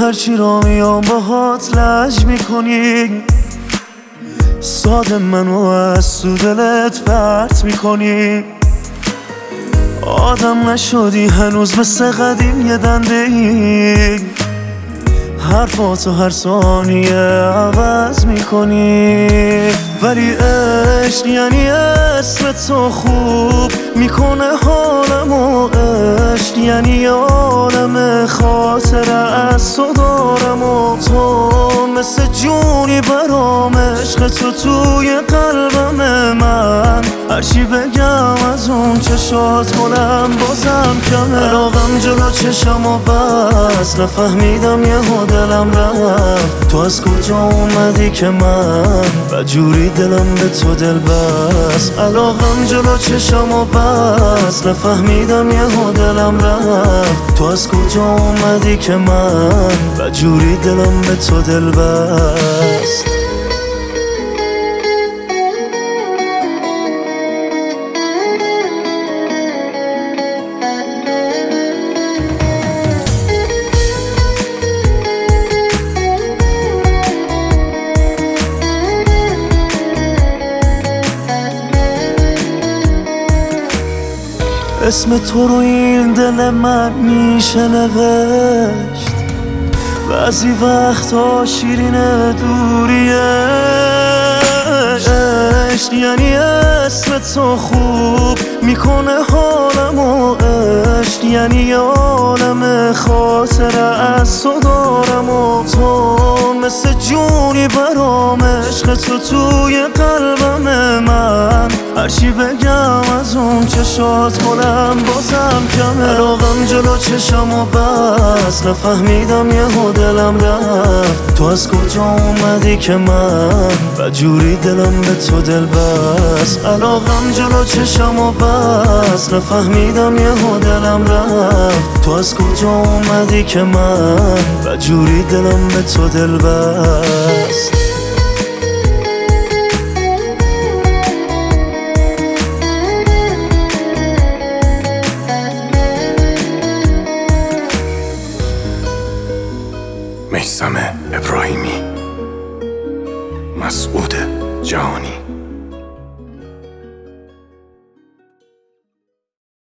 هرچی را میام باهات لج میکنی، ساده منو از تو دلت پرت میکنی. آدم نشدی هنوز مثل قدیم یه دنده ای، حرفاتو هر ثانیه عوض میکنی. ولی عشق یعنی اسم تو خوب میکنه حالمو، عشق یعنی عالم خاطره از تو دارم و تو مثل جونی برام، عشق تو توی قلبم من. هرچی بگم از اون چشات کنم بازم کمه. علاقم جلو چشم و بس نفهمیدم یهو دلم رفت. تو از کجا اومدی که من بجوری دلم به تو دل بست. علاقم جلو چشم و بس نفهمیدم یهو دلم رفت. تو از کجا اومدی که من بجوری دلم به تو دل بست. اسم تو رو این دل من میشه نوشت، بعضی وقتا شیرین دوریه. عشق یعنی اسم تو خوب میکنه حالمو، عشق یعنی عالم خاطره از تو دارم و تو مثل جونی برام، عشق تو توی قلبم من. هرچی بگم از اون چشات کنم بازم کمه. علاقم جلو چشم و بس نفهمیدم یهو دلم رفت. تو از کجا اومدی که من بجوری دلم به تو دل بست. علاقم جلو چشم و بس نفهمیدم یهو دلم رفت. تو از کجا اومدی که من بجوری دلم به تو دل بست. میثم ابراهیمی، مسعود جهانی.